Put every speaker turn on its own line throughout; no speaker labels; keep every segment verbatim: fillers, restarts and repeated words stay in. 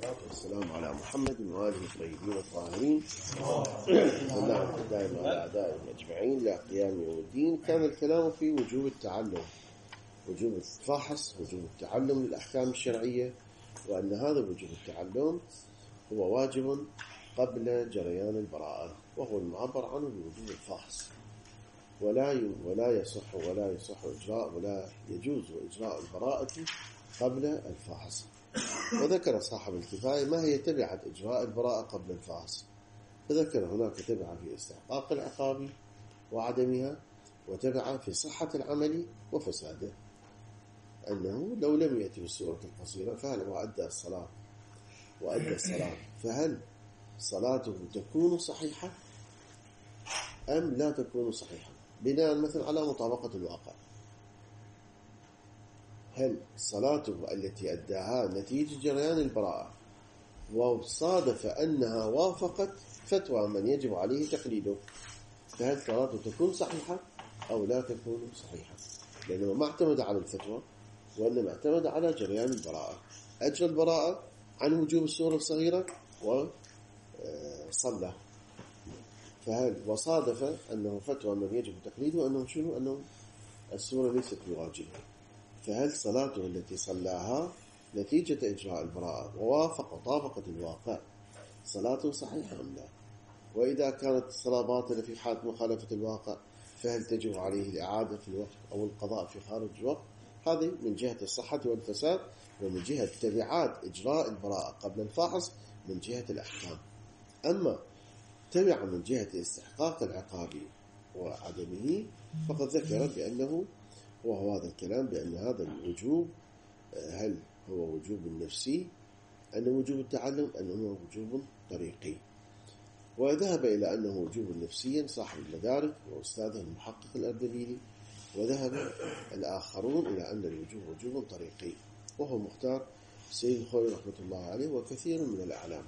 والصلاة والسلام على محمد وآله الطيبين الطاهرين ونعم دائما على أعدائهم أجمعين إلى قيام يوم الدين. كان الكلام في وجوب التعلم، وجوب الفحص، وجوب التعلم للأحكام الشرعية، وأن هذا وجوب التعلم هو واجب قبل جريان البراءة، وهو المعبر عنه بوجوب الفحص، ولا ولا يصح ولا يصح إجراء ولا يجوز إجراء البراءة قبل الفحص. وذكر صاحب الكفاية ما هي تبعة إجراء البراءة قبل الفحص، فذكر هناك تبعة في استحقاق العقاب وعدمها، وتبعة في صحة العمل وفساده، أنه لو لم يأتي بالسورة القصيرة فهل هو أدى الصلاة وأدى الصلاة فهل صلاته تكون صحيحة أم لا تكون صحيحة، بناء مثلا على مطابقة الواقع. هل صلاته التي أداها نتيجة جريان البراءة وصادف أنها وافقت فتوى من يجب عليه تقليده، فهل صلاته تكون صحيحة أو لا تكون صحيحة، لأنه ما اعتمد على الفتوى وإنما اعتمد على جريان البراءة، أجرى البراءة عن وجوب السورة الصغيرة وصلى، فهل وصادف أنه فتوى من يجب تقليده أنه شنو أنه السورة ليست بواجبة، فهل صلاته التي صلاها نتيجة إجراء البراءة ووافق وطابقت الواقع صلاته صحيحة أم لا؟ وإذا كانت الصلاة باطلة في حالة مخالفة الواقع فهل تجب عليه الإعادة في الوقت أو القضاء في خارج الوقت؟ هذه من جهة الصحة والفساد، ومن جهة تبعات إجراء البراءة قبل الفحص من جهة الأحكام. أما تبع من جهة استحقاق العقاب وعدمه فقد ذكر بأنه وهو هذا الكلام بأن هذا الوجوب هل هو وجوب نفسي أنه وجوب التعلم أنه وجوب طريقي، وذهب إلى أنه وجوب نفسيا صاحب المدارك وأستاذه المحقق الأردبيلي، وذهب الآخرون إلى أن الوجوب وجوب طريقي، وهو مختار سيد الخوي رحمة الله عليه وكثير من الأعلام.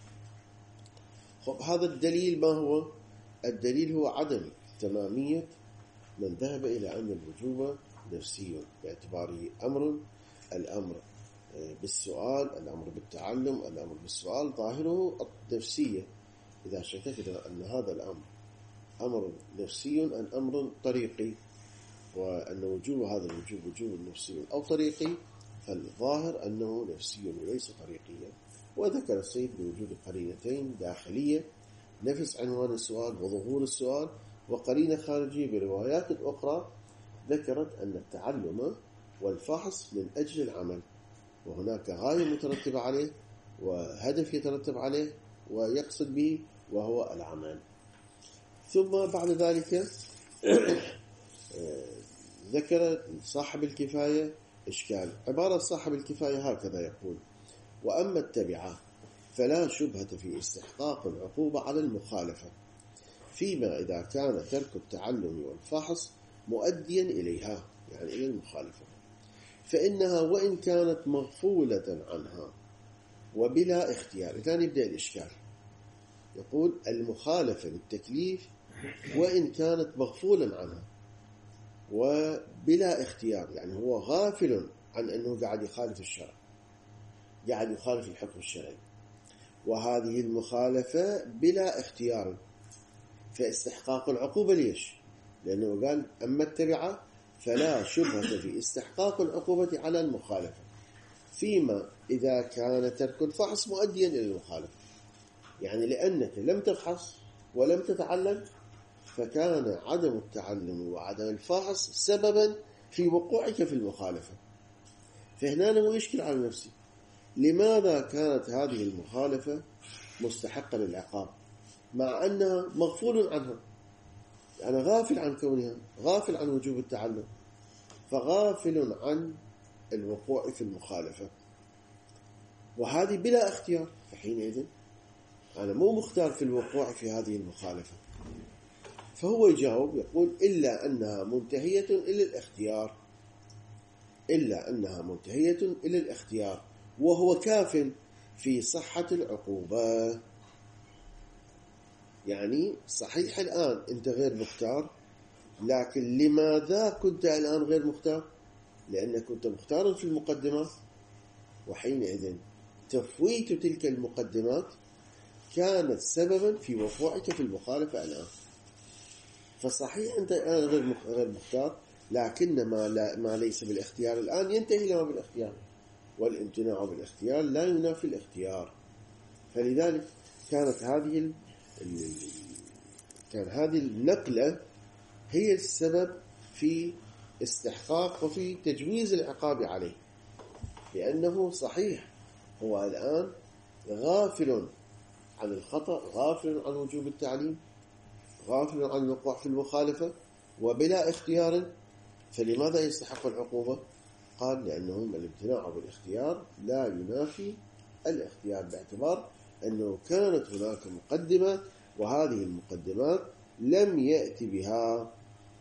خب هذا الدليل ما هو؟ الدليل هو عدم تمامية من ذهب إلى أن الوجوب نفسي، باعتباره أمر الأمر بالسؤال، الأمر بالتعلم، الأمر بالسؤال ظاهره النفسية. إذا شككت أن هذا الأمر أمر نفسي أم أمر طريقي، وأن وجوب هذا الوجوب وجوب نفسي أو طريقي، فالظاهر أنه نفسي وليس طريقيا. وذكر السيد بوجود قرينتين داخلية نفس عنوان السؤال وظهور السؤال، وقرينة خارجية بروايات أخرى ذكرت أن التعلم والفحص من أجل العمل، وهناك غاية مترتبة عليه وهدف يترتب عليه ويقصد به وهو العمل. ثم بعد ذلك ذكر صاحب الكفاية إشكال. عبارة صاحب الكفاية هكذا يقول: وأما التبعة فلا شبهة في استحقاق العقوبة على المخالفة، فيما إذا كان ترك التعلم والفحص مؤديا إليها، يعني إلى المخالفة، فإنها وإن كانت مغفولة عنها وبلا اختيار. الآن يبدأ الإشكال، يقول المخالفة للتكليف وإن كانت مغفولا عنها وبلا اختيار، يعني هو غافل عن أنه قاعد يخالف الشرع، قاعد يخالف الحكم الشرعي، وهذه المخالفة بلا اختيار، فاستحقاق العقوبة ليش؟ لأنه قال أما التبعة فلا شبهة في استحقاق العقوبة على المخالفة، فيما إذا كان ترك الفحص مؤديا إلى المخالفة، يعني لأنك لم تفحص ولم تتعلم فكان عدم التعلم وعدم الفحص سببا في وقوعك في المخالفة. فهنا أنا يشكل على نفسي، لماذا كانت هذه المخالفة مستحقة للعقاب مع أنها مغفول عنها؟ أنا غافل عن كونها، غافل عن وجوب التعلم، فغافل عن الوقوع في المخالفة، وهذه بلا اختيار، فحينئذ أنا مو مختار في الوقوع في هذه المخالفة. فهو يجاوب يقول: إلا أنها منتهية إلى الاختيار، إلا أنها منتهية إلى الاختيار، وهو كاف في صحة العقوبة. يعني صحيح الآن أنت غير مختار، لكن لماذا كنت الآن غير مختار؟ لأنك كنت مختارا في المقدمة، وحينئذ تفويت تلك المقدمات كانت سببا في وقوعك في المخالفة الآن. فصحيح أنت الآن غير غير مختار، لكن ما, لا ما ليس بالاختيار الآن ينتهي إلى ما بالاختيار، والامتناع بالاختيار لا ينافي الاختيار. فلذلك كانت هذه ال... كان هذه النقلة هي السبب في استحقاق وفي تجويز العقاب عليه، لأنه صحيح هو الآن غافل عن الخطأ، غافل عن وجوب التعليم، غافل عن الوقوع في المخالفة وبلا اختيار. فلماذا يستحق العقوبة؟ قال لأنهم الامتناع بالاختيار لا ينافي الاختيار، باعتبار أنه كانت هناك مقدمات، وهذه المقدمات لم يأتي بها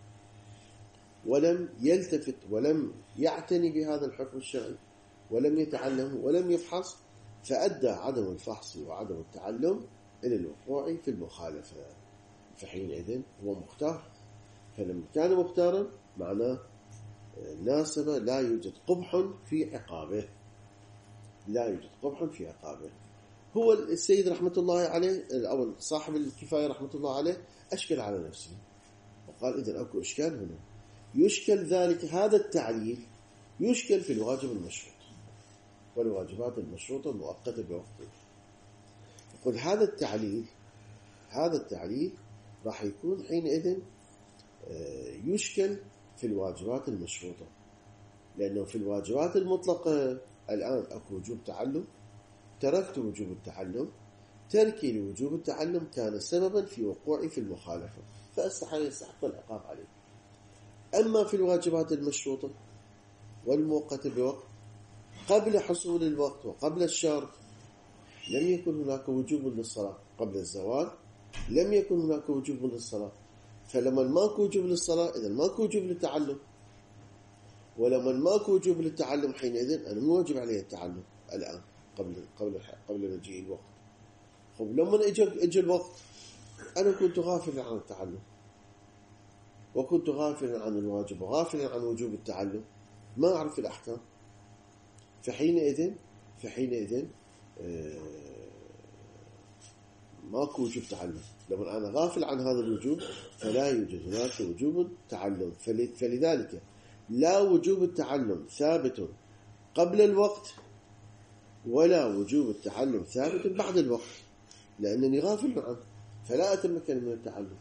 ولم يلتفت ولم يعتني بهذا الحكم الشرعي ولم يتعلم ولم يفحص، فأدى عدم الفحص وعدم التعلم إلى الوقوع في المخالفة. فحينئذ هو مختار، فلما كان مختارا معناه ناسب، لا يوجد قبح في عقابه، لا يوجد قبح في عقابه. هو السيد رحمة الله عليه أو صاحب الكفاية رحمة الله عليه أشكل على نفسه وقال إذن أكو إشكال هنا، يشكل ذلك هذا التعليل يشكل في الواجب المشروط والواجبات المشروطة المؤقتة بوقته. يقول هذا التعليل هذا التعليل راح يكون حينئذ يشكل في الواجبات المشروطة، لأنه في الواجبات المطلقة الآن أكو وجوب تعلم، تركت وجوب التعلم، تركي لوجوب التعلم كان سببا في وقوعي في المخالفة، فأستحق يستحق العقاب عليه. أما في الواجبات المشروطة والمؤقتة بوقت قبل حصول الوقت وقبل الشرط، لم يكن هناك وجوب للصلاة قبل الزوال، لم يكن هناك وجوب للصلاة، فلما ماكو وجوب للصلاة إذا ماكو وجوب للتعلم، ولما ماكو وجوب للتعلم حينئذ أنا مو واجب عليه التعلم الآن قبل قبل قبل مجيء الوقت. خب لما اجى اجى الوقت أنا كنت غافلا عن التعلم وكنت غافلا عن الواجب وغافلا عن وجوب التعلم، ما أعرف الأحكام، فحينئذ فحينئذ آه ماكو وجوب تعلم. لما أنا غافل عن هذا الوجوب فلا يوجد هناك وجوب تعلم، فلذلك لا وجوب التعلم ثابت قبل الوقت ولا وجوب التعلم ثابت بعد الوقت، لأنني غافل عنه فلا أتمكن من التعلم،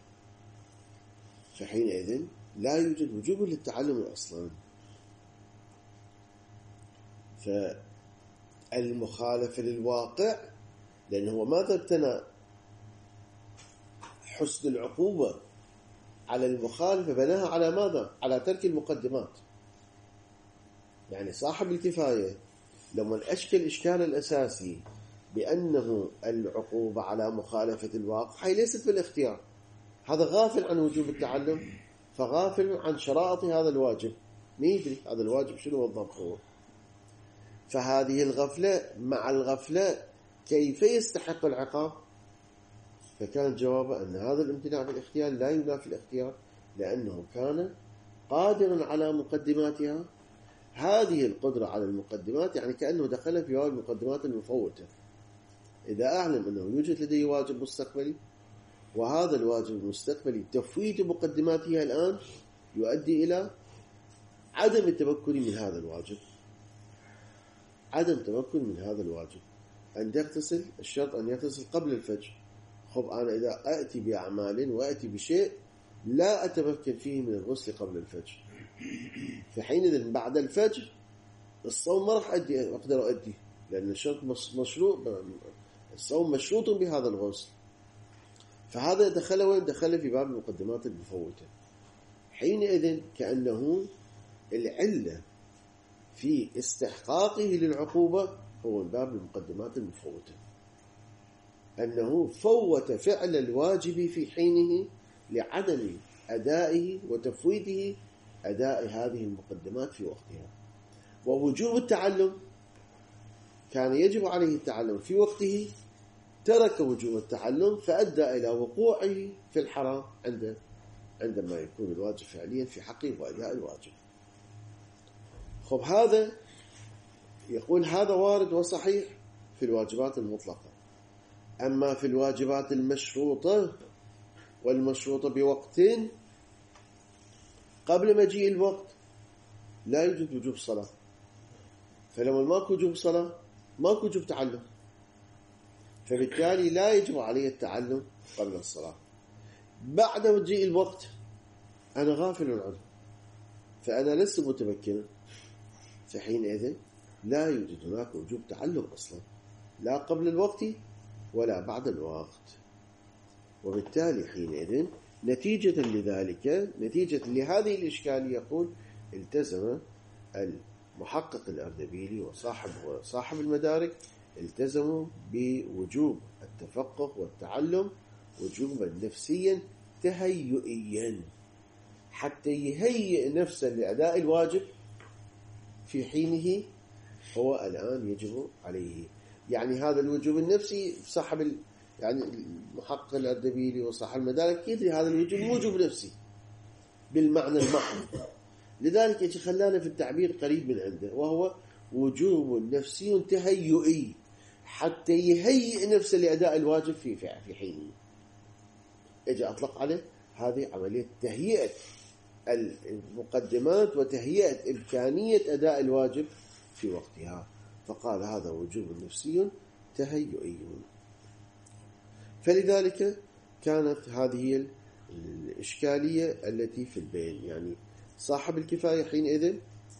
فحينئذ لا يوجد وجوب للتعلم أصلا. فالمخالفة للواقع، لأنه هو ماذا ابتنى حسن العقوبة على المخالفة؟ بناها على ماذا؟ على ترك المقدمات. يعني صاحب الكفاية لما أشكل إشكال الأساسي بأنه العقوبة على مخالفة الواقع هي ليست في الاختيار، هذا غافل عن وجوب التعلم فغافل عن شرائط هذا الواجب، ما يدري هذا الواجب شنو الضبط هو. فهذه الغفلة مع الغفلة كيف يستحق العقاب؟ فكان جوابه أن هذا الامتناع بالاختيار لا ينافي الاختيار، لأنه كان قادرا على مقدماتها. هذه القدرة على المقدمات يعني كأنه دخل في باب المقدمات المفوتة. إذا أعلم أنه يوجد لديه واجب مستقبلي وهذا الواجب المستقبلي تفويت مقدماتها الآن يؤدي إلى عدم التمكن من هذا الواجب، عدم تمكن من هذا الواجب. أن تغتسل، الشرط أن يغتسل قبل الفجر. خب أنا إذا أأتي بأعمال وأتي بشيء لا أتمكن فيه من الغسل قبل الفجر، فحينئذ بعد الفجر الصوم ما راح أدي أقدر أدي، لأن الشرط مشروط، الصوم مشروط بهذا الغسل. فهذا دخل وين؟ دخل في باب المقدمات المفوتة. حينئذ كأنه العلة في استحقاقه للعقوبة هو باب المقدمات المفوتة، أنه فوت فعل الواجب في حينه لعدم أدائه وتفويته أداء هذه المقدمات في وقتها. ووجوب التعلم كان يجب عليه التعلم في وقته، ترك وجوب التعلم فأدى إلى وقوعه في الحرام عنده عندما يكون الواجب فعليا في حقه وأداء الواجب. خب هذا يقول هذا وارد وصحيح في الواجبات المطلقة. أما في الواجبات المشروطة والمشروطة بوقت قبل مجيء الوقت لا يوجد وجوب صلاة، فلما ماكو وجوب صلاة ماكو وجوب تعلم، فبالتالي لا يجب علي التعلم قبل الصلاة. بعد مجيء الوقت أنا غافل عنه، فأنا لست متمكنا، فحينئذ لا يوجد هناك وجوب تعلم أصلا، لا قبل الوقت ولا بعد الوقت. وبالتالي حينئذ نتيجة لذلك، نتيجة لهذه الإشكالية، يقول التزم المحقق الأردبيلي وصاحب وصاحب المدارك التزموا بوجوب التفقه والتعلم وجوبا نفسيا تهيئيا، حتى يهيئ نفسه لأداء الواجب في حينه هو الآن يجب عليه. يعني هذا الوجوب النفسي صاحب ال... يعني المحقق الأردبيلي وصاحب المدارك يدري هذا الوجوب موجب نفسي بالمعنى المحض، لذلك يجي خلانا في التعبير قريب من عنده، وهو وجوب نفسي تهيئي، حتى يهيئ نفسه لأداء الواجب في في حينه. اجي أطلق عليه هذه عملية تهيئة المقدمات وتهيئة إمكانية أداء الواجب في وقتها، فقال هذا وجوب نفسي تهيئي. فلذلك كانت هذه الإشكالية التي في البين. يعني صاحب الكفاية حينئذ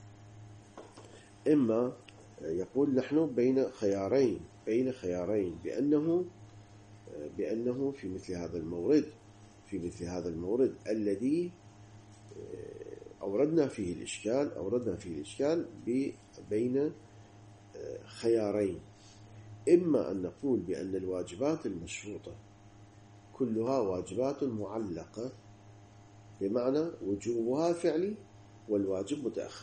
إما يقول نحن بين خيارين بين خيارين بأنه بأنه في مثل هذا المورد في مثل هذا المورد الذي أوردنا فيه الإشكال أوردنا فيه الإشكال بين خيارين. إما أن نقول بأن الواجبات المشروطة كلها واجبات معلقة، بمعنى وجوبها فعلي والواجب متأخر،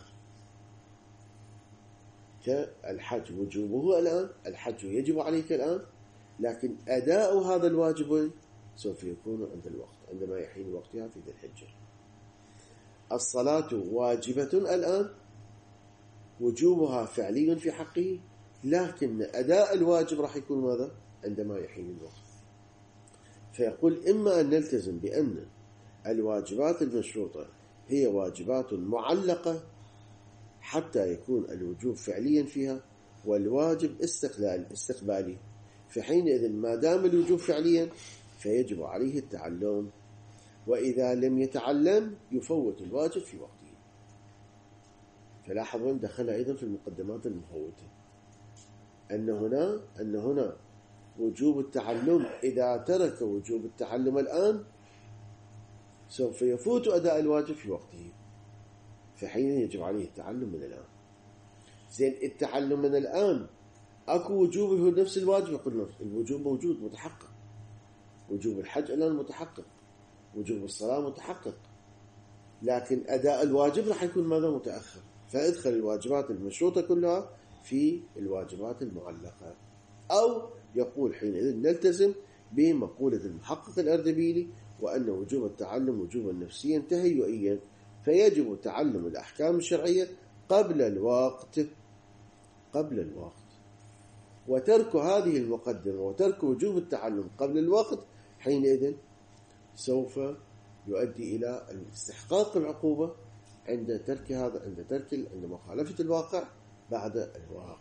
كالحج وجوبه الآن، الحج يجب عليك الآن، لكن أداء هذا الواجب سوف يكون عند الوقت، عندما يحين وقتها في ذي الحجة. الصلاة واجبة الآن، وجوبها فعلي في حقه، لكن أداء الواجب راح يكون ماذا؟ عندما يحين الوقت. فيقول إما أن نلتزم بأن الواجبات المشروطة هي واجبات معلقة حتى يكون الوجوب فعليا فيها والواجب استقلال استقبالي، فحينئذ ما دام الوجوب فعليا فيجب عليه التعلم، وإذا لم يتعلم يفوت الواجب في وقته. فلاحظوا أن دخل أيضا في المقدمات المفوتة أن هنا أن هنا وجوب التعلم، إذا ترك وجوب التعلم الآن سوف يفوت أداء الواجب في وقته، فحين يجب عليه التعلم من الآن. زين التعلم من الآن أكو وجوب هو نفس الواجب، يقول الوجوب موجود متحقق، وجوب الحج الآن متحقق، وجوب الصلاة متحقق، لكن أداء الواجب راح يكون ماذا؟ متأخر. فادخل الواجبات المشروطة كلها في الواجبات المعلقة. أو يقول حينئذ نلتزم بمقولة المحقق الأردبيلي وأن وجوب التعلم وجوبا نفسيا تهيئيا، فيجب تعلم الأحكام الشرعية قبل الوقت قبل الوقت وترك هذه المقدمة وترك وجوب التعلم قبل الوقت حينئذ سوف يؤدي إلى استحقاق العقوبة عند ترك هذا عند ترك عند مخالفة الواقع بعد الوقت.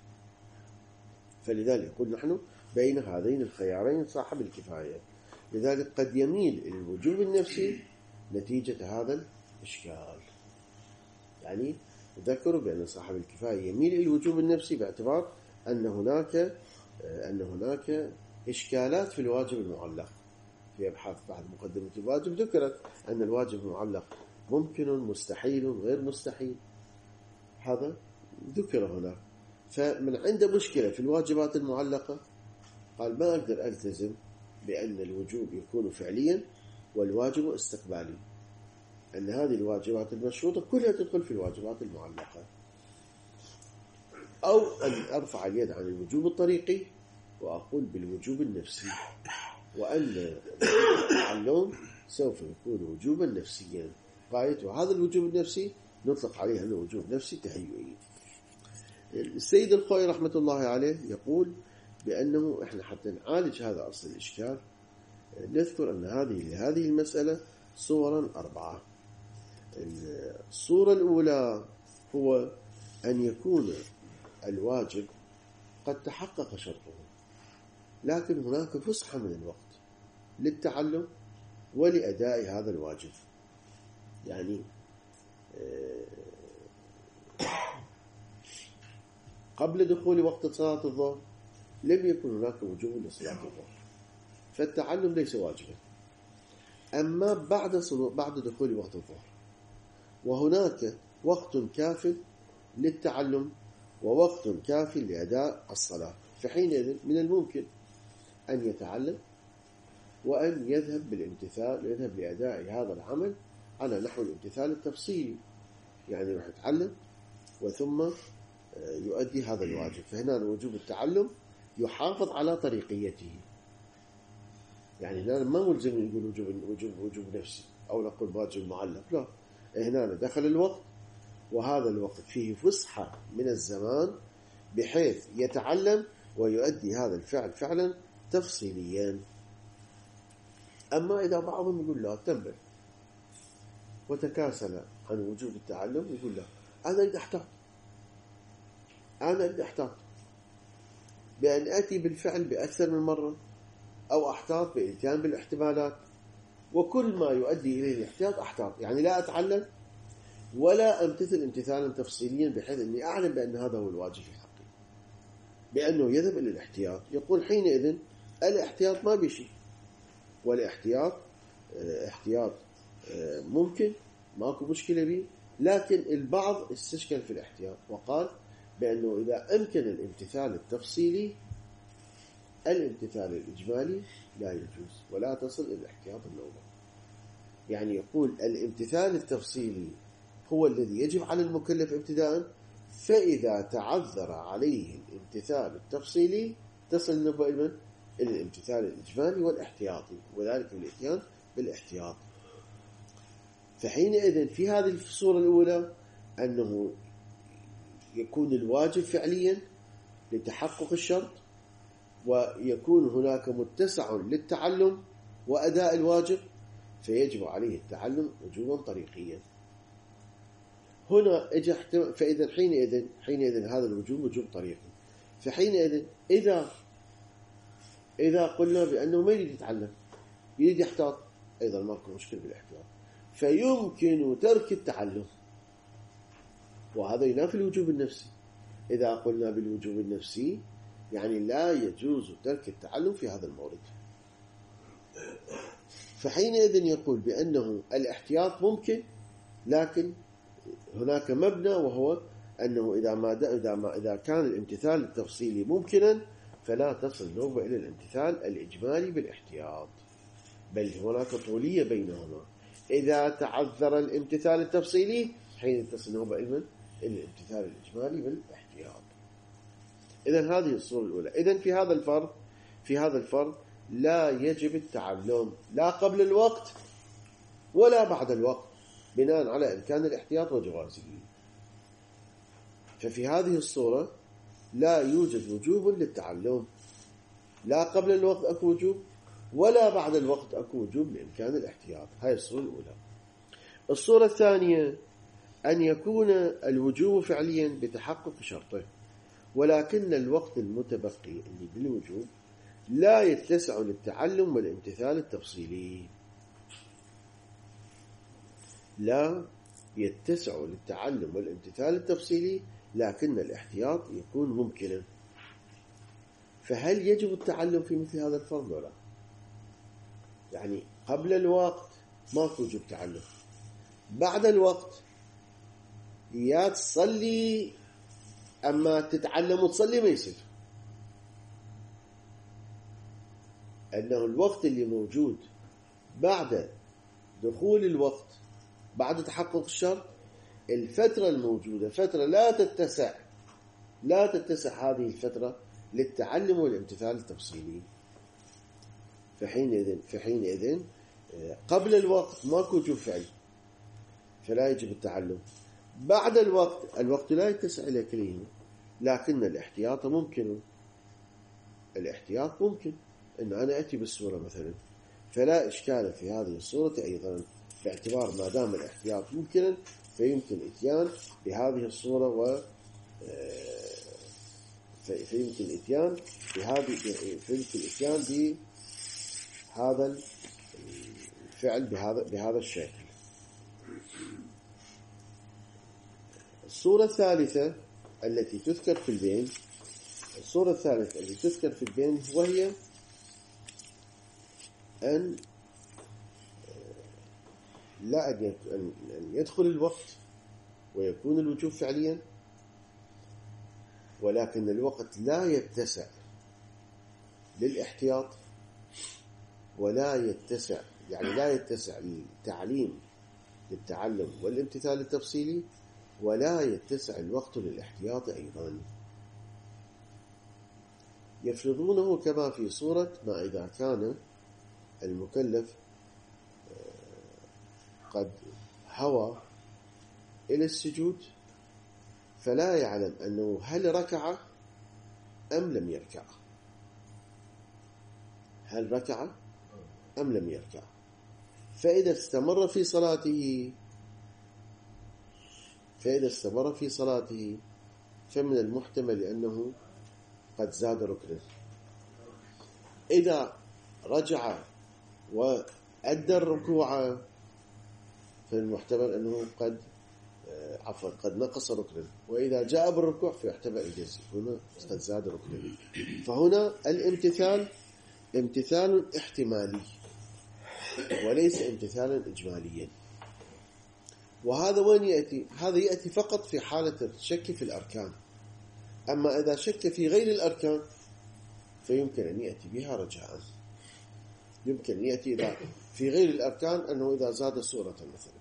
فلذلك يقول نحن بين هذين الخيارين صاحب الكفاية، لذلك قد يميل إلى الوجوب النفسي نتيجة هذا الإشكال. يعني ذكروا بأن صاحب الكفاية يميل إلى الوجوب النفسي باعتبار أن هناك أن هناك إشكالات في الواجب المعلق. في أبحاث بعد مقدمة الواجب ذكرت أن الواجب المعلق ممكن مستحيل غير مستحيل، هذا ذكر هنا. فمن عنده مشكلة في الواجبات المعلقة قال ما أقدر ألتزم بأن الوجوب يكون فعليا والواجب استقبالي، أن هذه الواجبات المشروطة كلها تدخل في الواجبات المعلقة. أو أن أرفع اليد عن الوجوب الطريقي وأقول بالوجوب النفسي، وأن التعلم سوف يكون وجوبا نفسيا، قايت وهذا الوجوب النفسي نطلق عليه أنه وجوب نفسي تهيئي. السيد الخوئي رحمة الله عليه يقول بأنه إحنا حتى نعالج هذا أصل الإشكال نذكر أن هذه لهذه المسألة صورا أربعة. الصورة الأولى هو أن يكون الواجب قد تحقق شرطه، لكن هناك فسحة من الوقت للتعلم ولأداء هذا الواجب. يعني قبل دخول وقت صلاة الظهر لم يكن هناك وجوب لصلاة الظهر، فالتعلم ليس واجبا. أما بعد بعد دخول وقت الظهر وهناك وقت كاف للتعلم ووقت كاف لأداء الصلاة، فحينئذ من الممكن أن يتعلم وأن يذهب بالامتثال يذهب لأداء هذا العمل على نحو الامتثال التفصيلي، يعني يروح يتعلم وثم يؤدي هذا الواجب. فهنا وجوب التعلم يحافظ على طريقيته، يعني هنا ما ملزم نقول وجوب وجوب وجوب نفسي أو نقول واجب معلق، لا، هنا دخل الوقت وهذا الوقت فيه فسحة من الزمان بحيث يتعلم ويؤدي هذا الفعل فعلا تفصيليا. أما إذا بعضهم يقول لا تنبه وتكاسل عن وجوب التعلم، يقول لا أنا أريد أحتاط أنا أريد أحتاط بأن أتي بالفعل بأكثر من مرة، أو أحتاط بإتيان بالاحتمالات، وكل ما يؤدي إليه الاحتياط أحتاط، يعني لا أتعلم ولا أمتثل امتثالا تفصيليا بحيث أني أعلم بأن هذا هو الواجب في حقي، بأنه يذهب إلى الاحتياط. يقول حينئذ الاحتياط ما بشيء، والاحتياط احتياط ممكن ماكو مشكلة به، لكن البعض استشكل في الاحتياط وقال بأنه إذا أمكن الامتثال التفصيلي الامتثال الإجمالي لا يجوز ولا تصل إلى الاحتياط الأول. يعني يقول الامتثال التفصيلي هو الذي يجب على المكلف ابتداء، فإذا تعذر عليه الامتثال التفصيلي تصل النبوة إلى الامتثال الإجمالي والاحتياطي، وذلك الاتيان بالاحتياط. فحينئذ في هذه الصورة الأولى أنه يكون الواجب فعليا لتحقق الشرط، ويكون هناك متسع للتعلم وأداء الواجب، فيجب عليه التعلم وجوبا طريقيا. هنا اجى فإذا حينئذ حينئذ هذا الوجوب وجوب طريقي. فحينئذ إذا إذا قلنا بأنه ما يريد يتعلم يريد يحتاط، أيضا ماكو مشكلة بالاحتياط، فيمكن ترك التعلم، وهذا ينافي الوجوب النفسي. إذا قلنا بالوجوب النفسي يعني لا يجوز ترك التعلم في هذا المورد. فحينئذ يقول بأنه الاحتياط ممكن، لكن هناك مبنى، وهو أنه إذا ما إذا ما إذا كان الامتثال التفصيلي ممكنا فلا تصل النوبة إلى الامتثال الإجمالي بالاحتياط، بل هناك طولية بينهما. إذا تعذر الامتثال التفصيلي حين تصل النوبة إلى الامتثال الإجمالي بالاحتياط. إذن هذه الصورة الأولى. إذن في هذا الفرض في هذا الفرض لا يجب التعلم لا قبل الوقت ولا بعد الوقت، بناء على إمكان الاحتياط وجوازه. ففي هذه الصورة لا يوجد وجوب للتعلم، لا قبل الوقت أكو وجوب ولا بعد الوقت أكو وجوب لإمكان الاحتياط. هاي الصورة الأولى. الصورة الثانية أن يكون الوجوب فعليا بتحقق شرطه، ولكن الوقت المتبقي اللي بالوجوب لا يتسع للتعلم والامتثال التفصيلي، لا يتسع للتعلم والامتثال التفصيلي، لكن الاحتياط يكون ممكنا. فهل يجب التعلم في مثل هذا الفرض ولا؟ يعني قبل الوقت ما توجب تعلم، بعد الوقت يا تصلي أما تتعلم وتصلي ما يصير، أنه الوقت اللي موجود بعد دخول الوقت بعد تحقق الشرط، الفترة الموجودة فترة لا تتسع لا تتسع هذه الفترة للتعلم والامتثال التفصيلي. فحينئذ فحينئذ قبل الوقت ماكو وجوب فعلي فلا يجب التعلم، بعد الوقت الوقت لا يتسع إلى كلمة لكن الاحتياط ممكن. الاحتياط ممكن أن أنا أتي بالصورة مثلا، فلا إشكال في هذه الصورة أيضا، باعتبار ما دام الاحتياط ممكنا فيمكن إتيان بهذه الصورة و فيمكن الإتيان بهذه فيمكن الإتيان بهذا الفعل بهذا بهذا الشكل. الصورة الثالثة التي تذكر في البين الصورة الثالثة التي تذكر في البين وهي أن لا أن يدخل الوقت ويكون الوجوب فعليا، ولكن الوقت لا يتسع للاحتياط ولا يتسع يعني لا يتسع للتعليم للتعلم والامتثال التفصيلي، ولا يتسع الوقت للاحتياط أيضا. يفرضونه كما في صورة ما إذا كان المكلف قد هوى إلى السجود فلا يعلم أنه هل ركع أم لم يركع، هل ركع أم لم يركع. فإذا استمر في صلاته فإذا استمر في صلاته فمن المحتمل أنه قد زاد ركنا. إذا رجع وأدى الركوع فالمحتمل أنه قد عفوا قد نقص ركنا، وإذا جاء بالركوع فيحتمل الجزء هنا قد زاد ركنا. فهنا الامتثال امتثال احتمالي وليس امتثالا إجماليا. وهذا وين يأتي؟ هذا يأتي فقط في حالة الشك في الأركان. أما إذا شك في غير الأركان فيمكن أن يأتي بها رجاء. يمكن أن يأتي إذا في غير الأركان أنه إذا زاد صورة مثلا،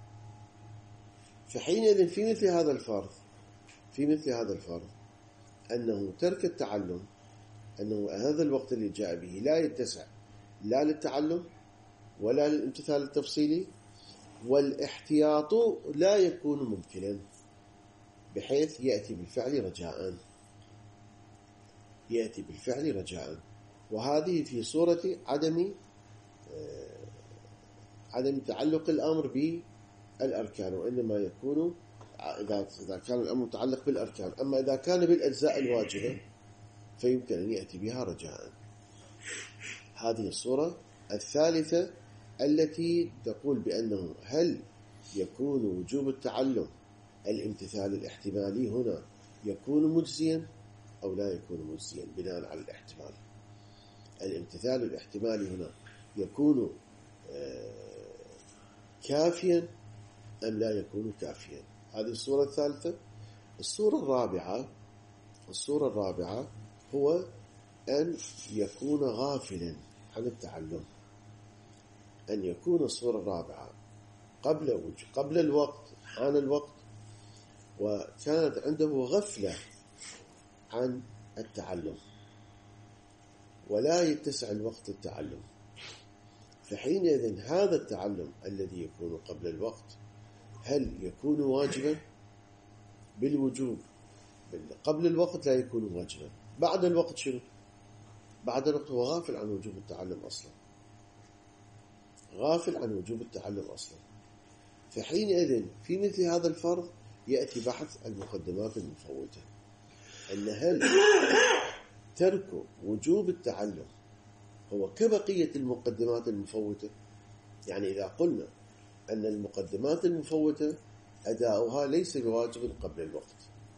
فحينئذ في مثل هذا الفرض في مثل هذا الفرض أنه ترك التعلم، أنه هذا الوقت اللي جاء به لا يتسع لا للتعلم ولا للامتثال التفصيلي، والاحتياط لا يكون ممكنا بحيث يأتي بالفعل رجاء يأتي بالفعل رجاء. وهذه في صورة عدم عدم تعلق الأمر بالأركان، وإنما يكون إذا كان الأمر متعلق بالأركان. أما إذا كان بالأجزاء الواجبة فيمكن أن يأتي بها رجاء. هذه الصورة الثالثة التي تقول بأنه هل يكون وجوب التعلم الامتثال الاحتمالي هنا يكون مجزيا أو لا يكون مجزيا بناء على الاحتمال. الامتثال الاحتمالي هنا يكون كافيا أم لا يكون كافيا. هذه الصورة الثالثة. الصورة الرابعة الصورة الرابعة هو أن يكون غافلا عن التعلم، أن يكون الصورة الرابعة قبل قبل الوقت، حان الوقت وكانت عنده غفلة عن التعلم ولا يتسع الوقت للتعلم. فحينئذ هذا التعلم الذي يكون قبل الوقت هل يكون واجبا؟ بالوجوب قبل الوقت لا يكون واجبا. بعد الوقت شنو؟ بعد الوقت هو غافل عن وجوب التعلم أصلا غافل عن وجوب التعلم أصلا. فحينئذ في مثل هذا الفرض يأتي بحث المقدمات المفوتة، أن هل ترك وجوب التعلم هو كبقية المقدمات المفوتة؟ يعني إذا قلنا أن المقدمات المفوتة أداؤها ليس بواجب قبل الوقت،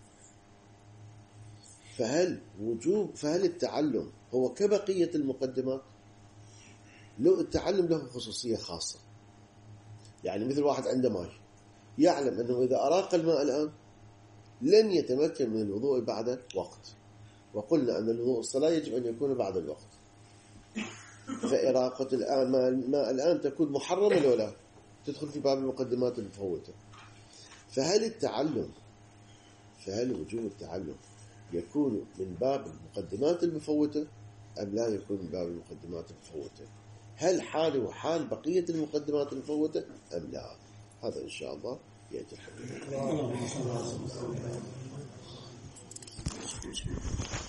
فهل وجوب فهل التعلم هو كبقية المقدمات؟ لو التعلم له خصوصية خاصة، يعني مثل واحد عنده ماء يعلم أنه إذا أراق الماء الآن لن يتمكن من الوضوء بعد وقت، وقلنا أن الوضوء الصلاة يجب أن يكون بعد الوقت، فإراقة الآن الماء الآن تكون محرمة لو لا تدخل في باب المقدمات المفوتة. فهل التعلم فهل وجوب التعلم يكون من باب المقدمات المفوتة أم لا يكون من باب المقدمات المفوتة؟ هل حاله حال بقية المقدمات المفوتة أم لا؟ هذا إن شاء الله يأتي الحديث. الله.